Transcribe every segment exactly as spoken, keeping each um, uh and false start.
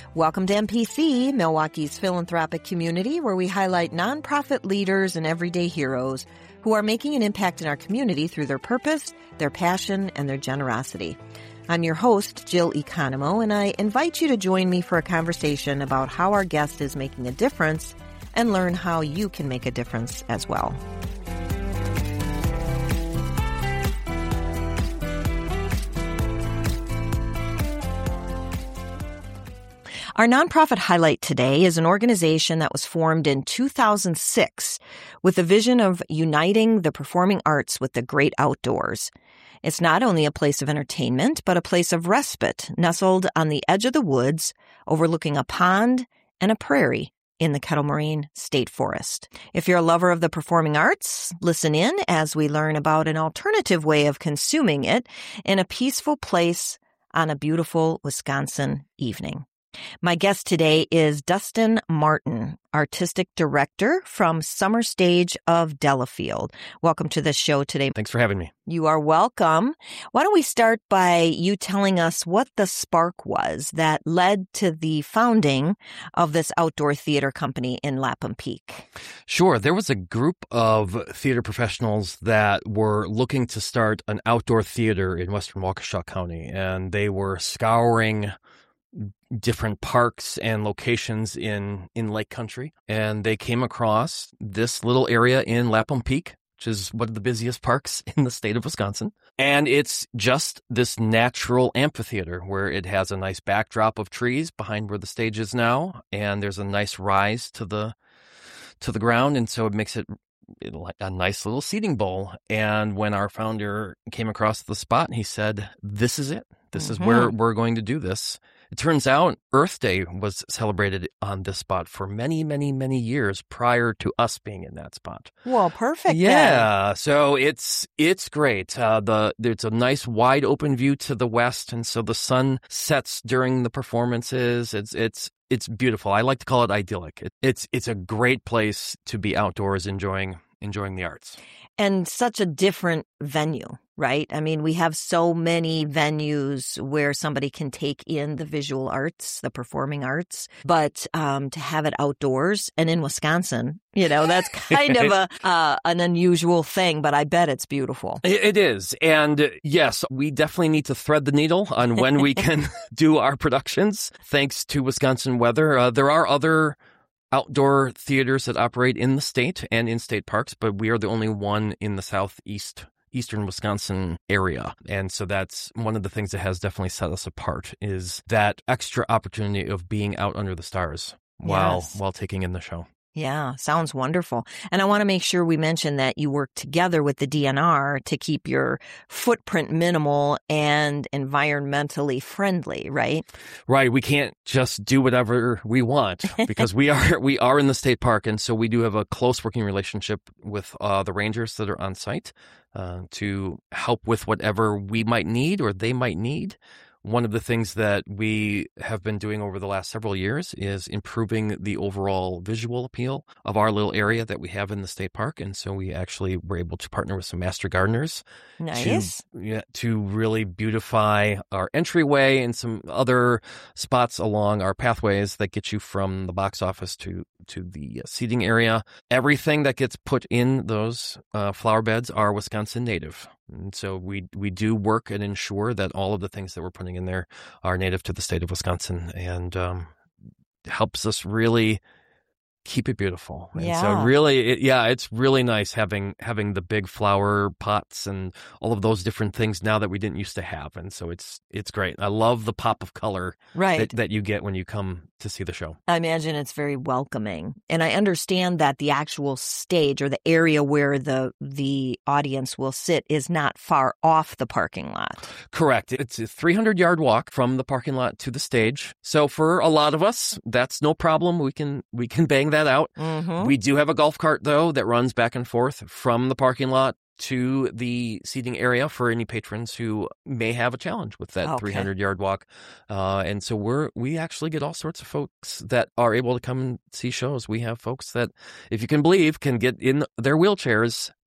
Welcome to M P C, Milwaukee's philanthropic community, where we highlight nonprofit leaders and everyday heroes who are making an impact in our community through their purpose, their passion, and their generosity. I'm your host, Jill Economo, and I invite you to join me for a conversation about how our guest is making a difference and learn how you can make a difference as well. Our nonprofit highlight today is an organization that was formed in two thousand six with the vision of uniting the performing arts with the great outdoors. It's not only a place of entertainment, but a place of respite nestled on the edge of the woods, overlooking a pond and a prairie in the Kettle Moraine State Forest. If you're a lover of the performing arts, listen in as we learn about an alternative way of consuming it in a peaceful place on a beautiful Wisconsin evening. My guest today is Dustin Martin, Artistic Director from Summer Stage of Delafield. Welcome to the show today. Thanks for having me. You are welcome. Why don't we start by you telling us what the spark was that led to the founding of this outdoor theater company in Lapham Peak? Sure. There was a group of theater professionals that were looking to start an outdoor theater in western Waukesha County, and they were scouring different parks and locations in, in Lake Country. And they came across this little area in Lapham Peak, which is one of the busiest parks in the state of Wisconsin. And it's just this natural amphitheater where it has a nice backdrop of trees behind where the stage is now. And there's a nice rise to the, to the ground. And so it makes it like a nice little seating bowl. And when our founder came across the spot, he said, this is it. This mm-hmm. is where we're going to do this. It turns out Earth Day was celebrated on this spot for many, many, many years prior to us being in that spot. Well, perfect. Yeah, then. so it's it's great. Uh, the there's a nice wide open view to the west, and so the sun sets during the performances. It's it's it's beautiful. I like to call it idyllic. It, it's it's a great place to be outdoors enjoying enjoying the arts. And such a different venue, right? I mean, we have so many venues where somebody can take in the visual arts, the performing arts, but um, to have it outdoors and in Wisconsin, you know, that's kind of a uh, an unusual thing, but I bet it's beautiful. It is. And yes, we definitely need to thread the needle on when we can do our productions. Thanks to Wisconsin weather. Uh, there are other outdoor theaters that operate in the state and in state parks, but we are the only one in the southeast, eastern Wisconsin area. And so that's one of the things that has definitely set us apart is that extra opportunity of being out under the stars while, yes. while taking in the show. Yeah, sounds wonderful. And I want to make sure we mention that you work together with the D N R to keep your footprint minimal and environmentally friendly, right? Right. We can't just do whatever we want because we are we are in the state park. And so we do have a close working relationship with uh, the rangers that are on site uh, to help with whatever we might need or they might need. One of the things that we have been doing over the last several years is improving the overall visual appeal of our little area that we have in the state park. And so we actually were able to partner with some master gardeners nice. to, yeah, to really beautify our entryway and some other spots along our pathways that get you from the box office to, to the seating area. Everything that gets put in those uh, flower beds are Wisconsin native. And so we we do work and ensure that all of the things that we're putting in there are native to the state of Wisconsin, and um, helps us really keep it beautiful. And yeah. so really, it, yeah, it's really nice having having the big flower pots and all of those different things now that we didn't used to have. And so it's it's great. I love the pop of color right. that, that you get when you come to see the show. I imagine it's very welcoming. And I understand that the actual stage or the area where the the audience will sit is not far off the parking lot. Correct. It's a three hundred yard walk from the parking lot to the stage. So for a lot of us, that's no problem. We can we can bang that out. Mm-hmm. We do have a golf cart, though, that runs back and forth from the parking lot to the seating area for any patrons who may have a challenge with that okay. three hundred yard walk. Uh, and so we're, we actually get all sorts of folks that are able to come and see shows. We have folks that, if you can believe, can get in their wheelchairs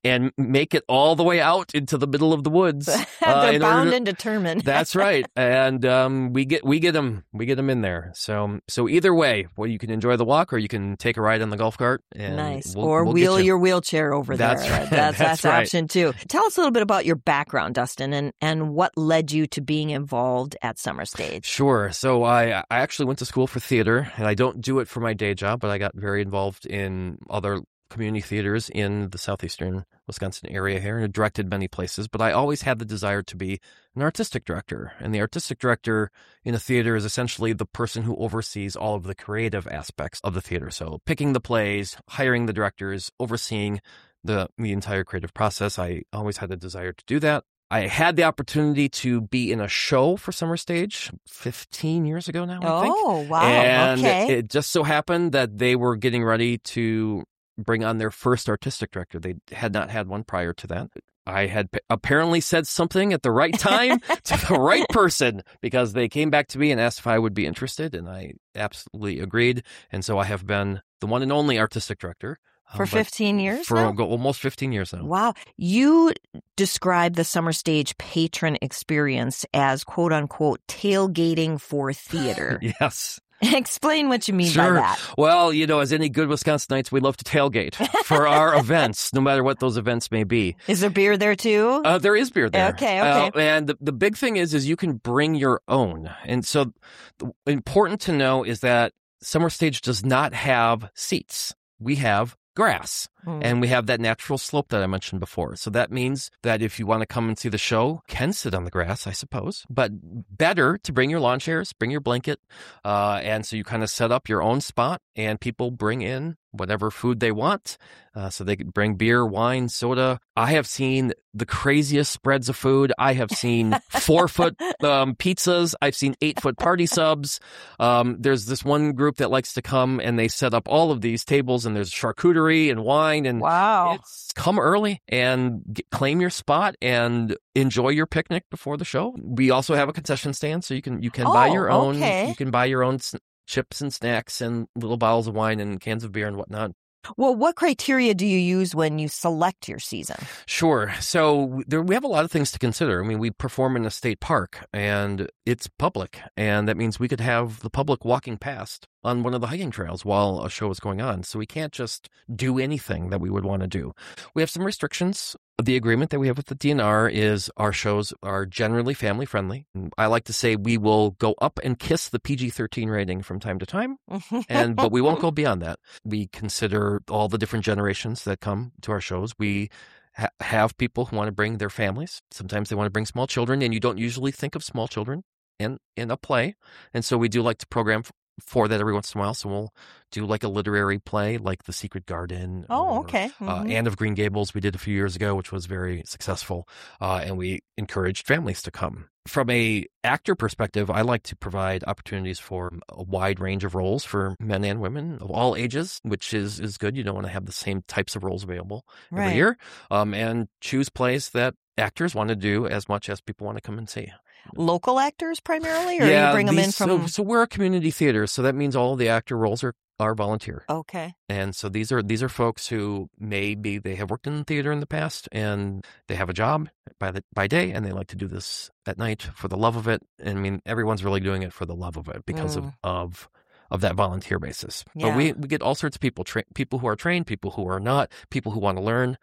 and make it all the way out into the middle of the woods. They're uh, bound to, and determined. That's right. And um, we get we get them we get them in there. So so either way, well, you can enjoy the walk or you can take a ride on the golf cart. And nice. We'll, or we'll weel you. your wheelchair over that's there. Right. That's that's, that's right. option too. Tell us a little bit about your background, Dustin, and, and what led you to being involved at Summer Stage. Sure. So I I actually went to school for theater, and I don't do it for my day job, but I got very involved in other community theaters in the southeastern Wisconsin area here, and directed many places. But I always had the desire to be an artistic director. And the artistic director in a theater is essentially the person who oversees all of the creative aspects of the theater. So picking the plays, hiring the directors, overseeing the the entire creative process. I always had a desire to do that. I had the opportunity to be in a show for Summer Stage fifteen years ago now, I think. Oh, wow. And okay. it, it just so happened that they were getting ready to bring on their first artistic director. They had not had one prior to that. I had p- apparently said something at the right time to the right person, because they came back to me and asked if I would be interested, and I absolutely agreed. And so I have been the one and only artistic director. For um, fifteen years For now? almost fifteen years now. Wow. You describe the Summer Stage patron experience as, quote unquote, tailgating for theater. Yes. Explain what you mean Sure. by that. Well, you know, as any good Wisconsinites, we love to tailgate for our events, no matter what those events may be. Is there beer there too? Uh, there is beer there. Okay, okay. Uh, and the, the big thing is, is you can bring your own. And so the, important to know is that Summer Stage does not have seats. We have grass. Mm. And we have that natural slope that I mentioned before. So that means that if you want to come and see the show, you can sit on the grass, I suppose. But better to bring your lawn chairs, bring your blanket. Uh, and so you kind of set up your own spot, and people bring in whatever food they want. Uh, so they can bring beer, wine, soda. I have seen the craziest spreads of food. I have seen four-foot um, pizzas. I've seen eight-foot party subs. Um, there's this one group that likes to come, and they set up all of these tables, and there's charcuterie and wine. And wow. It's come early and get, claim your spot and enjoy your picnic before the show. We also have a concession stand, so you can you can oh, buy your own. Okay. You can buy your own s- chips and snacks and little bottles of wine and cans of beer and whatnot. Well, what criteria do you use when you select your season? Sure. So there, we have a lot of things to consider. I mean, we perform in a state park, and it's public, and that means we could have the public walking past on one of the hiking trails while a show is going on. So we can't just do anything that we would want to do. We have some restrictions. The agreement that we have with the D N R is our shows are generally family friendly. I like to say we will go up and kiss the P G thirteen rating from time to time, and but we won't go beyond that. We consider all the different generations that come to our shows. We ha- have people who want to bring their families. Sometimes they want to bring small children, and you don't usually think of small children in, in a play. And so we do like to program f- for that every once in a while. So we'll do like a literary play like The Secret Garden. Oh, or, okay. Mm-hmm. Uh, Anne of Green Gables we did a few years ago, which was very successful. Uh, and we encouraged families to come. From a actor perspective, I like to provide opportunities for a wide range of roles for men and women of all ages, which is, is good. You don't want to have the same types of roles available Right. every year. Um, and choose plays that actors want to do as much as people want to come and see. Local actors primarily, or yeah, you bring them these- in from? So, so we're a community theater, so that means all of the actor roles are, are volunteer. Okay. And so these are these are folks who maybe they have worked in theater in the past, and they have a job by the by day, and they like to do this at night for the love of it. And I mean, everyone's really doing it for the love of it because Mm. of, of of that volunteer basis. Yeah. But we we get all sorts of people, tra- people who are trained, people who are not, people who want to learn.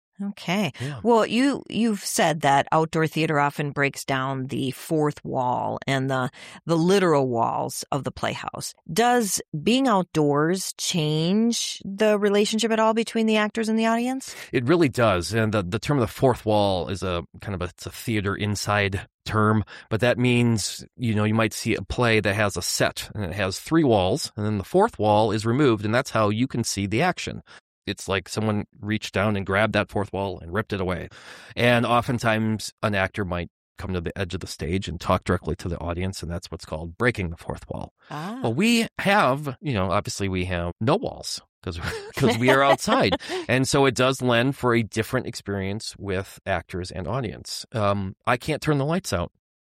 Okay. Yeah. Well, you you've said that outdoor theater often breaks down the fourth wall and the the literal walls of the playhouse. Does being outdoors change the relationship at all between the actors and the audience? It really does. And the, the term of the fourth wall is a kind of a, it's a theater inside term, but that means, you know, you might see a play that has a set and it has three walls, and then the fourth wall is removed, and that's how you can see the action. It's like someone reached down and grabbed that fourth wall and ripped it away. And oftentimes an actor might come to the edge of the stage and talk directly to the audience, and that's what's called breaking the fourth wall. Ah. Well, we have, you know, obviously we have no walls because because we are outside. And so it does lend for a different experience with actors and audience. Um, I can't turn the lights out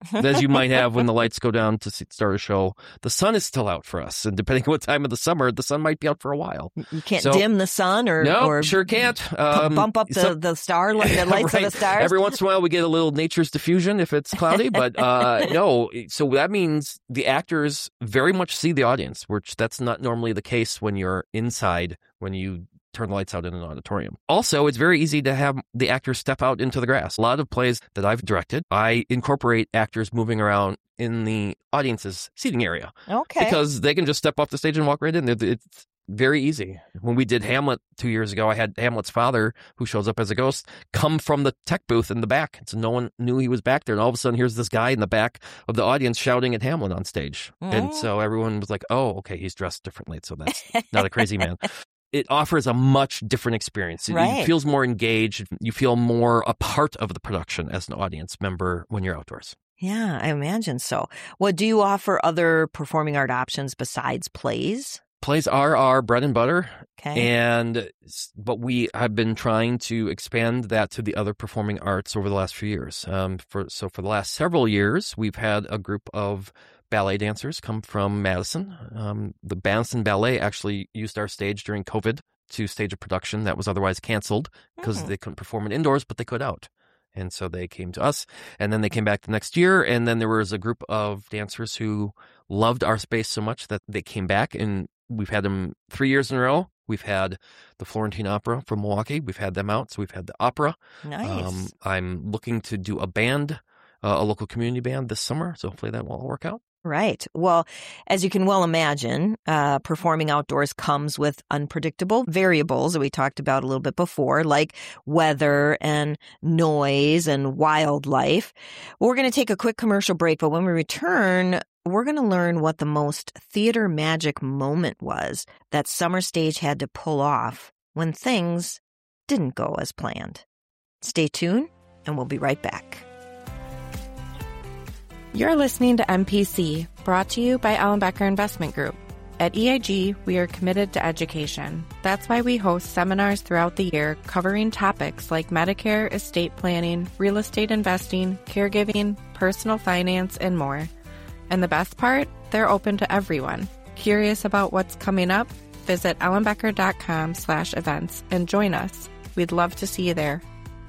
as you might have when the lights go down to see- start a show. The sun is still out for us. And depending on what time of the summer, the sun might be out for a while. You can't So- dim the sun or, No, or sure can't. pu- Um, bump up the, some- the star, the lights Right. of the stars. Every once in a while, we get a little nature's diffusion if it's cloudy, but uh, no. So that means the actors very much see the audience, which that's not normally the case when you're inside, when you turn the lights out in an auditorium. Also, it's very easy to have the actors step out into the grass. A lot of plays that I've directed, I incorporate actors moving around in the audience's seating area Okay. because they can just step off the stage and walk right in. It's very easy. When we did Hamlet two years ago, I had Hamlet's father, who shows up as a ghost, come from the tech booth in the back. So no one knew he was back there. And all of a sudden, here's this guy in the back of the audience shouting at Hamlet on stage. Mm. And so everyone was like, oh, okay, he's dressed differently. So that's not a crazy man. It offers a much different experience. It, Right. it feels more engaged. You feel more a part of the production as an audience member when you're outdoors. Yeah, I imagine so. Well, do you offer other performing art options besides plays? Plays are our bread and butter. Okay. And but we have been trying to expand that to the other performing arts over the last few years. Um, for so for the last several years, we've had a group of ballet dancers come from Madison. Um, the Madison Ballet actually used our stage during COVID to stage a production that was otherwise canceled because Hmm. they couldn't perform it indoors, but they could out. And so they came to us, and then they came back the next year. And then there was a group of dancers who loved our space so much that they came back, and we've had them three years in a row. We've had the Florentine Opera from Milwaukee. We've had them out. So we've had the opera. Nice. Um, I'm looking to do a band, uh, a local community band this summer. So hopefully that will all work out. Right. Well, as you can well imagine, uh, performing outdoors comes with unpredictable variables that we talked about a little bit before, like weather and noise and wildlife. We're going to take a quick commercial break, but when we return, we're going to learn what the most theater magic moment was that Summer Stage had to pull off when things didn't go as planned. Stay tuned, and we'll be right back. You're listening to M P C, brought to you by Ellenbecker Investment Group. At E I G, we are committed to education. That's why we host seminars throughout the year covering topics like Medicare, estate planning, real estate investing, caregiving, personal finance, and more. And the best part? They're open to everyone. Curious about what's coming up? Visit ellenbecker.com slash events and join us. We'd love to see you there.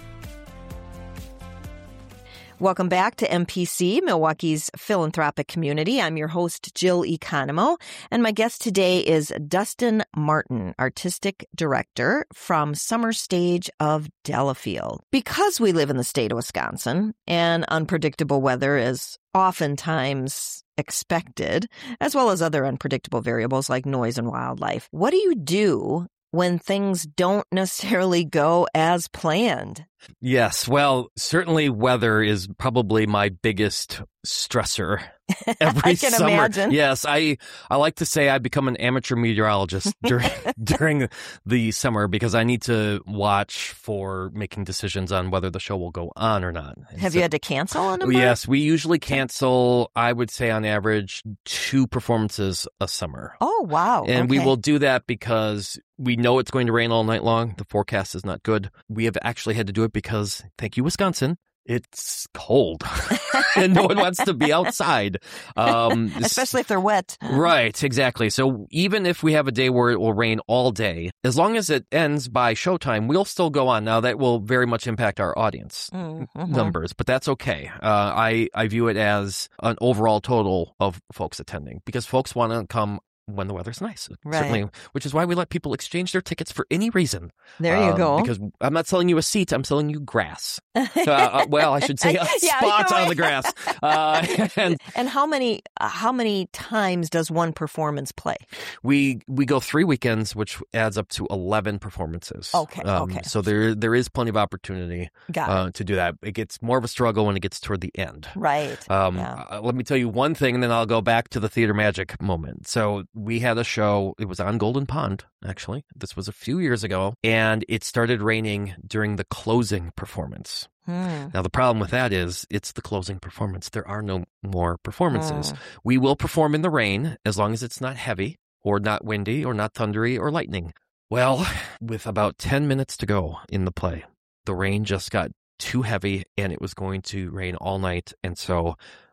Welcome back to M P C, Milwaukee's philanthropic community. I'm your host, Jill Economo, and my guest today is Dustin Martin, Artistic Director from Summer Stage of Delafield. Because we live in the state of Wisconsin and unpredictable weather is oftentimes expected, as well as other unpredictable variables like noise and wildlife, what do you do when things don't necessarily go as planned? Yes. Well, certainly weather is probably my biggest stressor every I can summer. imagine. Yes. I, I like to say I become an amateur meteorologist during, during the summer because I need to watch for making decisions on whether the show will go on or not. And Have so- you had to cancel a number? Yes. We usually cancel, I would say on average, two performances a summer. Oh, wow. And we Okay. will do that because we know it's going to rain all night long. The forecast is not good. We have actually had to do it because, thank you, Wisconsin, it's cold and no one wants to be outside. Um, Especially if they're wet. Right, exactly. So even if we have a day where it will rain all day, as long as it ends by showtime, we'll still go on. Now, that will very much impact our audience Mhm. numbers, but that's okay. Uh, I, I view it as an overall total of folks attending because folks want to come when the weather's nice, Right. certainly, which is why we let people exchange their tickets for any reason. There you Um, go. Because I'm not selling you a seat, I'm selling you grass. Uh, uh, well, I should say a Yeah, spot you're on right. the grass. Uh, and And how many uh, how many times does one performance play? we we go three weekends, which adds up to eleven performances. Okay, Um, okay. So there there is plenty of opportunity Got it. uh, to do that. It gets more of a struggle when it gets toward the end. Right. Um, Yeah. uh, let me tell you one thing, and then I'll go back to the theater magic moment. So we had a show. It was on Golden Pond, actually. This was a few years ago, and it started raining during the closing performance. Hmm. Now, the problem with that is it's the closing performance. There are no more performances. Hmm. We will perform in the rain as long as it's not heavy or not windy or not thundery or lightning. Well, with about ten minutes to go in the play, the rain just got too heavy and it was going to rain all night. And so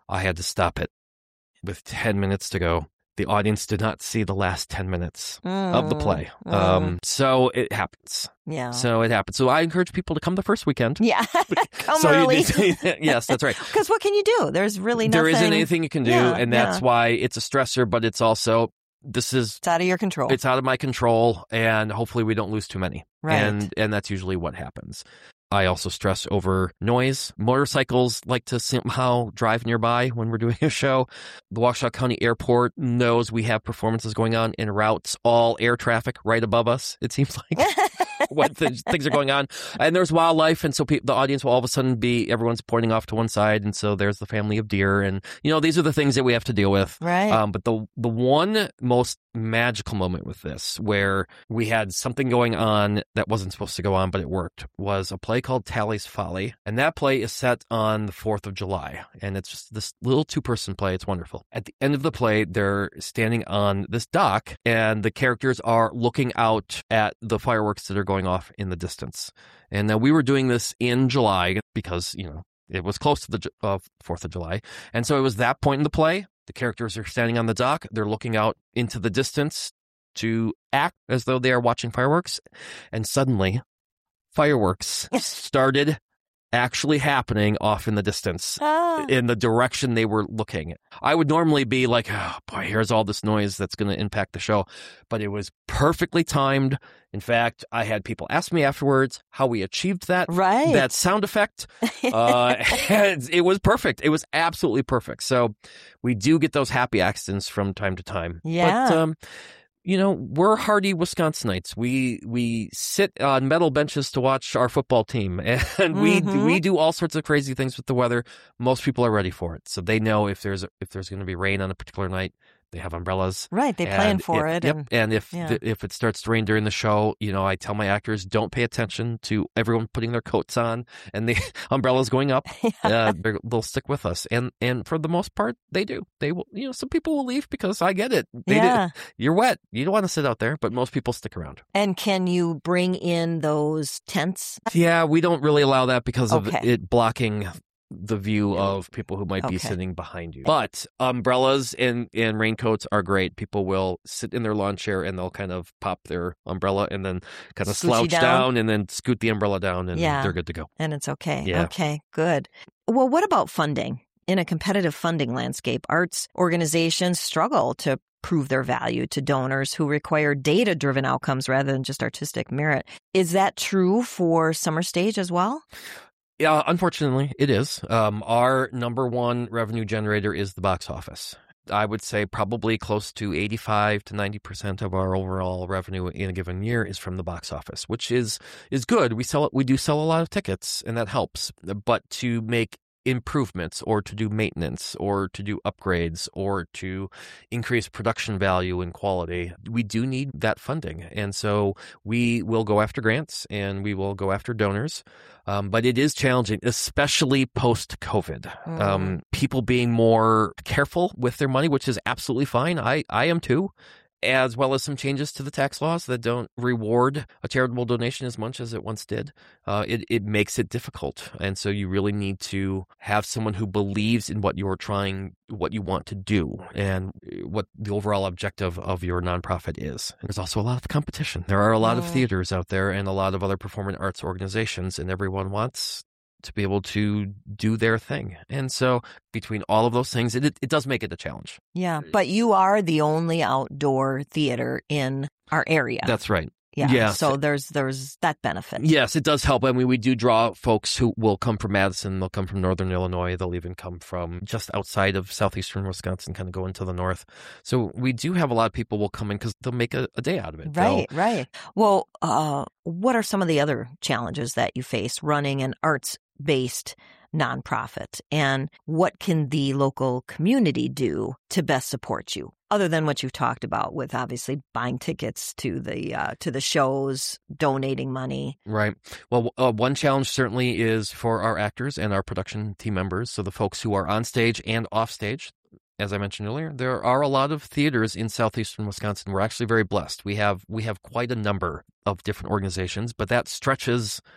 I had to stop it with ten minutes to go. The audience did not see the last ten minutes mm, of the play. Mm. Um, so it happens. Yeah. So it happens. So I encourage people to come the first weekend. Yeah. Come so early. You, yes, that's right. Because what can you do? There's really nothing. There isn't anything you can do. Yeah, and that's yeah. why it's a stressor, but it's also, this is... It's out of your control. It's out of my control. And hopefully we don't lose too many. Right. And, and that's usually what happens. I also stress over noise. Motorcycles like to somehow drive nearby when we're doing a show. The Waukesha County Airport knows we have performances going on and routes all air traffic right above us, it seems like, when th- things are going on. And there's wildlife, and so pe- the audience will all of a sudden be, everyone's pointing off to one side, and so there's the family of deer. And, you know, these are the things that we have to deal with. Right. Um, but the the one most magical moment with this, where we had something going on that wasn't supposed to go on, but it worked, was a play called Tally's Folly. And that play is set on the fourth of July. And it's just this little two-person play. It's wonderful. At the end of the play, they're standing on this dock, and the characters are looking out at the fireworks that are going off in the distance. And now we were doing this in July because, you know, it was close to the uh, fourth of July. And so it was that point in the play. The characters are standing on the dock. They're looking out into the distance to act as though they are watching fireworks. And suddenly, fireworks started actually happening off in the distance ah. in the direction they were looking. I would normally be like, oh boy, here's all this noise that's going to impact the show. But it was perfectly timed. In fact, I had people ask me afterwards how we achieved that, right. that sound effect. uh, and it was perfect. It was absolutely perfect. So we do get those happy accidents from time to time. Yeah. But, um, you know, we're hardy Wisconsinites. We we sit on metal benches to watch our football team, and we mm-hmm. we do all sorts of crazy things with the weather. Most people are ready for it, so they know if there's if there's going to be rain on a particular night, they have umbrellas. Right, they plan for if, it. Yep, and, and if yeah. the, if it starts to rain during the show, you know, I tell my actors, don't pay attention to everyone putting their coats on and the umbrellas going up. Yeah. Uh, they'll stick with us, and and for the most part, they do. They will. You know, some people will leave because I get it. They yeah. do. You're wet. You don't want to sit out there, but most people stick around. And can you bring in those tents? Yeah, we don't really allow that because of okay. it blocking the view of people who might okay. be sitting behind you. But umbrellas and, and raincoats are great. People will sit in their lawn chair and they'll kind of pop their umbrella and then kind of Scoochie slouch down. down and then scoot the umbrella down and yeah. they're good to go. And it's okay. Yeah. Okay, good. Well, what about funding? In a competitive funding landscape, arts organizations struggle to prove their value to donors who require data-driven outcomes rather than just artistic merit. Is that true for Summer Stage as well? Yeah, unfortunately, it is. Um, our number one revenue generator is the box office. I would say probably close to eighty-five to ninety percent of our overall revenue in a given year is from the box office, which is is good. We sell we do sell a lot of tickets, and that helps. But to make improvements or to do maintenance or to do upgrades or to increase production value and quality, we do need that funding. And so we will go after grants and we will go after donors. Um, but it is challenging, especially post-COVID. Mm. Um, people being more careful with their money, which is absolutely fine. I, I am too. As well as some changes to the tax laws that don't reward a charitable donation as much as it once did. Uh, it, it makes it difficult. And so you really need to have someone who believes in what you're trying, what you want to do, and what the overall objective of your nonprofit is. And there's also a lot of competition. There are a lot yeah. of theaters out there and a lot of other performing arts organizations, and everyone wants to be able to do their thing. And so between all of those things, it, it, it does make it a challenge. Yeah, but you are the only outdoor theater in our area. That's right. Yeah. Yes. So there's there's that benefit. Yes, it does help. I mean, we do draw folks who will come from Madison. They'll come from northern Illinois. They'll even come from just outside of southeastern Wisconsin, kind of go into the north. So we do have a lot of people will come in because they'll make a, a day out of it. Right, they'll, right. Well, uh, what are some of the other challenges that you face running an arts-based nonprofit, and what can the local community do to best support you, other than what you've talked about with obviously buying tickets to the uh, to the shows, donating money? Right. Well, uh, one challenge certainly is for our actors and our production team members, so the folks who are on stage and off stage. As I mentioned earlier, there are a lot of theaters in southeastern Wisconsin. We're actually very blessed. We have we have quite a number of different organizations, but that stretches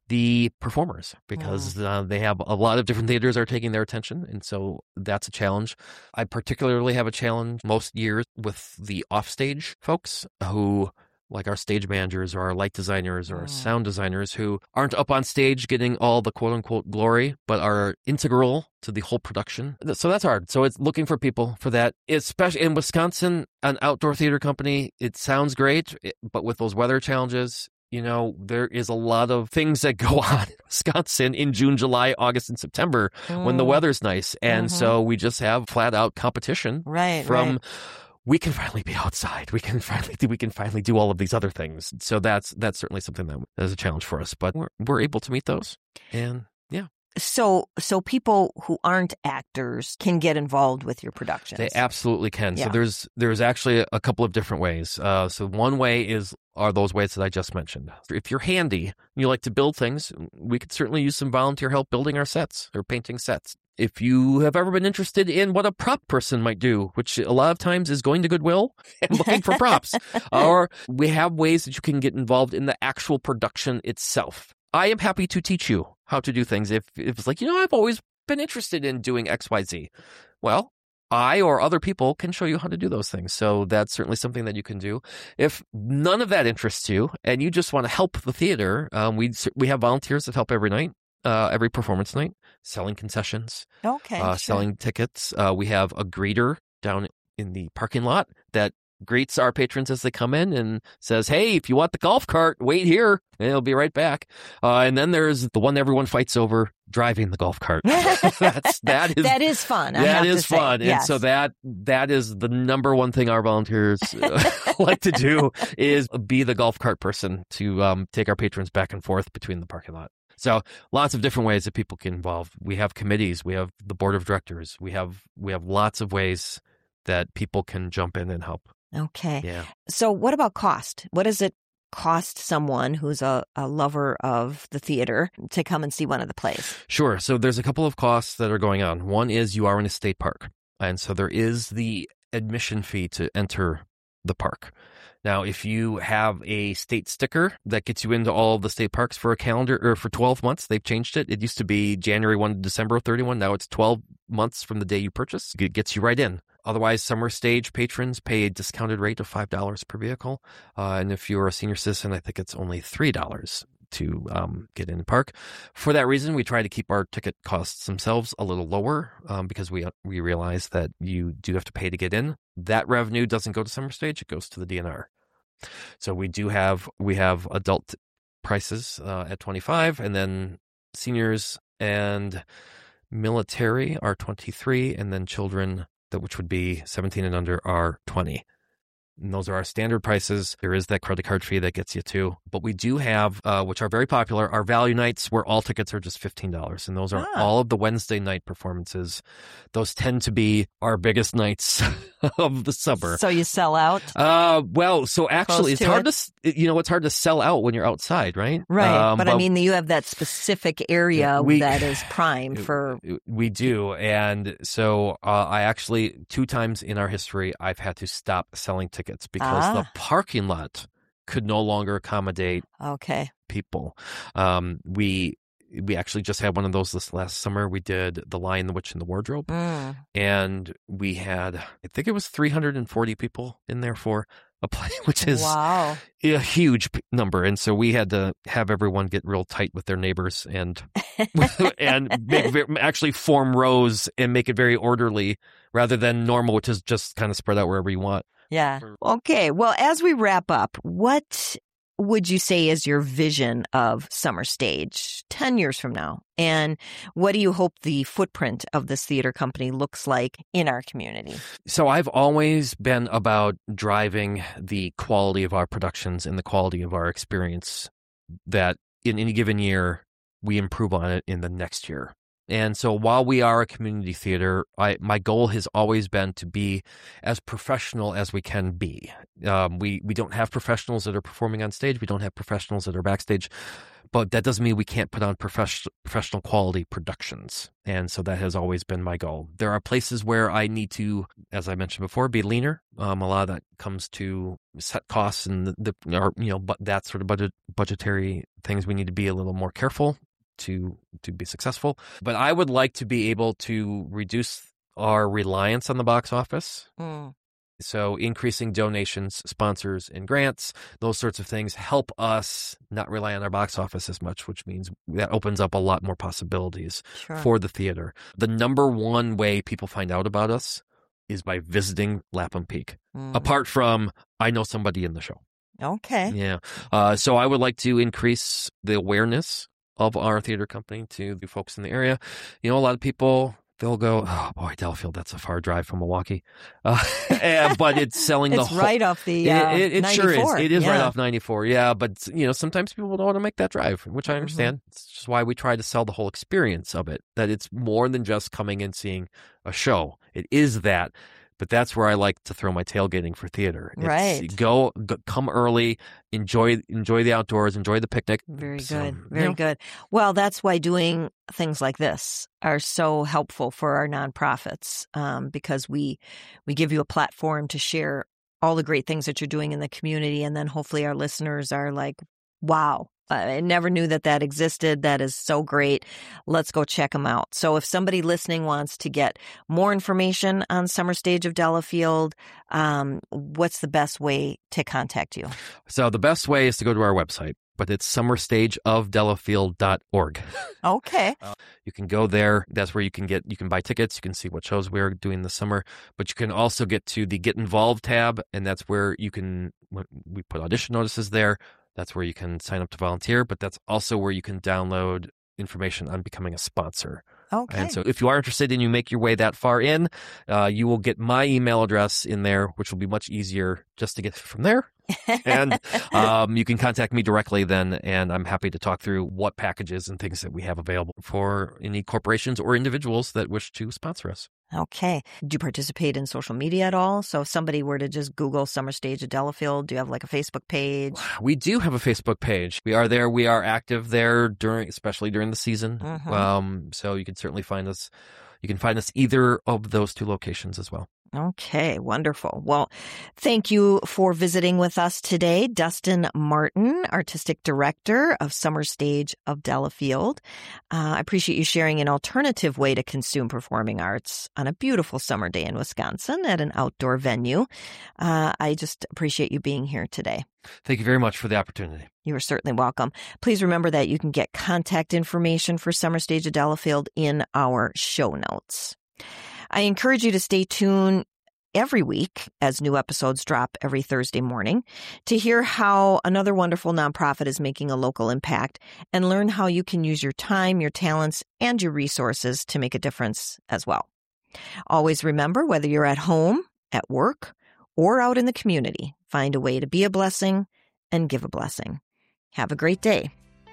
the performers, because mm. uh, they have a lot of different theaters are taking their attention. And so that's a challenge. I particularly have a challenge most years with the offstage folks who, like our stage managers or our light designers or mm. our sound designers, who aren't up on stage getting all the quote unquote glory, but are integral to the whole production. So that's hard. So it's looking for people for that, especially in Wisconsin, an outdoor theater company. It sounds great, but with those weather challenges, you know, there is a lot of things that go on in Wisconsin in June, July, August, and September mm. when the weather's nice. And mm-hmm. so we just have flat out competition right, from right. we can finally be outside. We can finally do, we can finally do all of these other things. So that's that's certainly something that is a challenge for us, but we're we're able to meet those. And yeah. So so people who aren't actors can get involved with your productions. They absolutely can. Yeah. So there's there's actually a couple of different ways. Uh, so one way is are those ways that I just mentioned. If you're handy and you like to build things, we could certainly use some volunteer help building our sets or painting sets. If you have ever been interested in what a prop person might do, which a lot of times is going to Goodwill and looking for props, or we have ways that you can get involved in the actual production itself. I am happy to teach you how to do things. If, if it's like, you know, I've always been interested in doing X, Y, Z. Well, I or other people can show you how to do those things. So that's certainly something that you can do. If none of that interests you and you just want to help the theater, um, we we have volunteers that help every night. Uh, every performance night, selling concessions, okay, uh, sure. selling tickets. Uh, we have a greeter down in the parking lot that greets our patrons as they come in and says, hey, if you want the golf cart, wait here, and it'll be right back. Uh, and then there's the one everyone fights over, driving the golf cart. That's, that is that is fun. I that have is to fun. Say. Yes. And so that that is the number one thing our volunteers uh, like to do is be the golf cart person to um, take our patrons back and forth between the parking lot. So lots of different ways that people get involved. We have committees. We have the board of directors. We have we have lots of ways that people can jump in and help. Okay. Yeah. So what about cost? What does it cost someone who's a, a lover of the theater to come and see one of the plays? Sure. So there's a couple of costs that are going on. One is you are in a state park. And so there is the admission fee to enter the park. Now, if you have a state sticker that gets you into all of the state parks for a calendar or for twelve months, they've changed it. It used to be January first to December thirty-first. Now it's twelve months from the day you purchase. It gets you right in. Otherwise, summer stage patrons pay a discounted rate of five dollars per vehicle. Uh, and if you're a senior citizen, I think it's only three dollars to um, get in the park. For that reason, we try to keep our ticket costs themselves a little lower um, because we we realize that you do have to pay to get in. That revenue doesn't go to summer stage; it goes to the D N R. So we do have we have adult prices uh, at twenty-five, and then seniors and military are twenty-three, and then children, that which would be seventeen and under, are twenty. And those are our standard prices. There is that credit card fee that gets you too. But we do have, uh, which are very popular, our value nights where all tickets are just fifteen dollars. And those are ah. all of the Wednesday night performances. Those tend to be our biggest nights of the summer. So you sell out? Uh, well, so actually, it's hard it? to, you know, it's hard to sell out when you're outside, right? Right. Um, but, but I mean, you have that specific area we, that is prime for. We do. And so uh, I actually, two times in our history, I've had to stop selling tickets. Because ah. the parking lot could no longer accommodate okay. people. Um, we we actually just had one of those this last summer. We did The Lion, the Witch, and the Wardrobe. Mm. And we had, I think it was three hundred forty people in there for a play, which is wow. a huge number. And so we had to have everyone get real tight with their neighbors and and make, actually form rows and make it very orderly rather than normal, which is just kind of spread out wherever you want. Yeah. Okay. Well, as we wrap up, what would you say is your vision of Summer Stage ten years from now? And what do you hope the footprint of this theater company looks like in our community? So I've always been about driving the quality of our productions and the quality of our experience, that in any given year, we improve on it in the next year. And so while we are a community theater, I, my goal has always been to be as professional as we can be. Um, we, we don't have professionals that are performing on stage. We don't have professionals that are backstage. But that doesn't mean we can't put on professional professional quality productions. And so that has always been my goal. There are places where I need to, as I mentioned before, be leaner. Um, a lot of that comes to set costs and the, the or, you know, but that sort of budget budgetary things. We need to be a little more careful to to be successful. But I would like to be able to reduce our reliance on the box office. Mm. So increasing donations, sponsors, and grants, those sorts of things help us not rely on our box office as much, which means that opens up a lot more possibilities Sure. for the theater. The number one way people find out about us is by visiting Lapham Peak, Mm. apart from I know somebody in the show. Okay. Yeah. Uh, so I would like to increase the awareness of our theater company to the folks in the area. You know, a lot of people, they'll go, oh boy, Delafield, that's a far drive from Milwaukee. Uh, and, but it's selling the It's whole... right off the uh, It, it, it sure is. It is yeah. right off ninety-four. Yeah, but, you know, sometimes people don't want to make that drive, which I understand. Mm-hmm. It's just why we try to sell the whole experience of it, that it's more than just coming and seeing a show. It is that. But that's where I like to throw my tailgating for theater. It's Right. Go, go, come early, enjoy enjoy the outdoors, enjoy the picnic. Very So, good. Very you know, good. Well, that's why doing things like this are so helpful for our nonprofits, um, because we we give you a platform to share all the great things that you're doing in the community, and then hopefully our listeners are like, wow, I never knew that that existed. That is so great. Let's go check them out. So if somebody listening wants to get more information on Summer Stage of Delafield, um, what's the best way to contact you? So the best way is to go to our website, but it's summer stage of delafield dot org. Okay. Uh, you can go there. That's where you can get, you can buy tickets. You can see what shows we're doing this summer, but you can also get to the Get Involved tab, and that's where you can, we put audition notices there. That's where you can sign up to volunteer, but that's also where you can download information on becoming a sponsor. Okay. And so if you are interested and you make your way that far in, uh, you will get my email address in there, which will be much easier just to get from there. And um, you can contact me directly then, and I'm happy to talk through what packages and things that we have available for any corporations or individuals that wish to sponsor us. Okay. Do you participate in social media at all? So if somebody were to just Google Summer Stage of Delafield, do you have like a Facebook page? We do have a Facebook page. We are there. We are active there during, especially during the season. Mm-hmm. Um, so you can certainly find us. You can find us either of those two locations as well. Okay, wonderful. Well, thank you for visiting with us today, Dustin Martin, Artistic Director of Summer Stage of Delafield. Uh, I appreciate you sharing an alternative way to consume performing arts on a beautiful summer day in Wisconsin at an outdoor venue. Uh, I just appreciate you being here today. Thank you very much for the opportunity. You are certainly welcome. Please remember that you can get contact information for Summer Stage of Delafield in our show notes. I encourage you to stay tuned every week as new episodes drop every Thursday morning to hear how another wonderful nonprofit is making a local impact and learn how you can use your time, your talents, and your resources to make a difference as well. Always remember, whether you're at home, at work, or out in the community, find a way to be a blessing and give a blessing. Have a great day.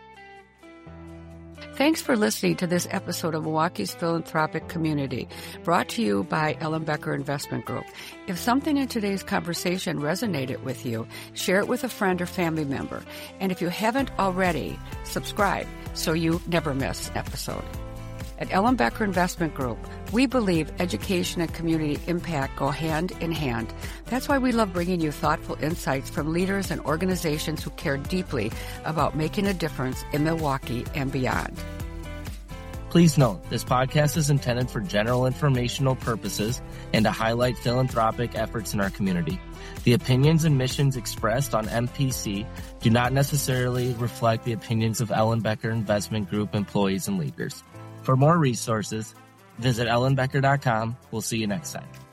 Thanks for listening to this episode of Milwaukee's Philanthropic Community, brought to you by Ellenbecker Investment Group. If something in today's conversation resonated with you, share it with a friend or family member. And if you haven't already, subscribe so you never miss an episode. At Ellenbecker Investment Group, we believe education and community impact go hand in hand. That's why we love bringing you thoughtful insights from leaders and organizations who care deeply about making a difference in Milwaukee and beyond. Please note, this podcast is intended for general informational purposes and to highlight philanthropic efforts in our community. The opinions and missions expressed on M P C do not necessarily reflect the opinions of Ellenbecker Investment Group employees and leaders. For more resources, visit ellenbecker dot com. We'll see you next time.